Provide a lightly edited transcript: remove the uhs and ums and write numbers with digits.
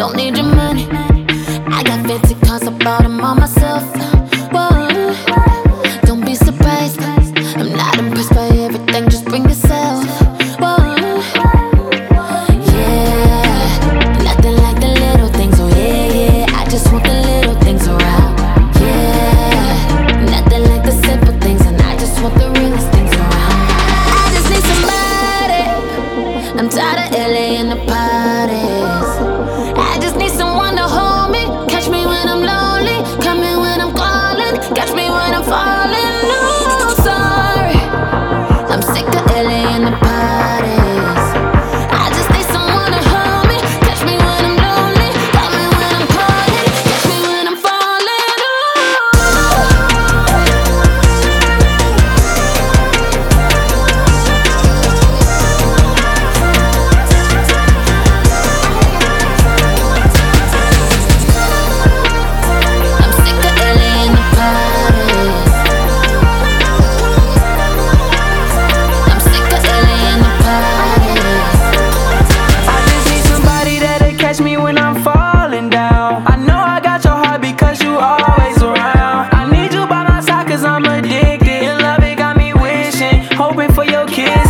don't need your money. I got fancy cars, I bought them all myself. Whoa, don't be surprised, I'm not impressed by everything, just bring yourself. Whoa, yeah, nothing like the little things, oh yeah, yeah. I just want the little things around. Yeah, nothing like the simple things, and I just want the realest things around. I just need somebody, I'm tired of LA and the parties. I just need someone to hold me, catch me when I'm lonely, come in when I'm calling, catch me when I'm falling. No, sorry, I'm sick of LA and the parties. I just need someone to hold me, catch me when I'm lonely, call me when I'm calling, catch me when I'm falling. I'm sick of LA and the parties. I'm sick of LA and the parties. I just need somebody that'll catch me when I'm falling down. I know I got your heart because you always around. I need you by my side cause I'm addicted. Your love, it got me wishing, hoping for your kiss.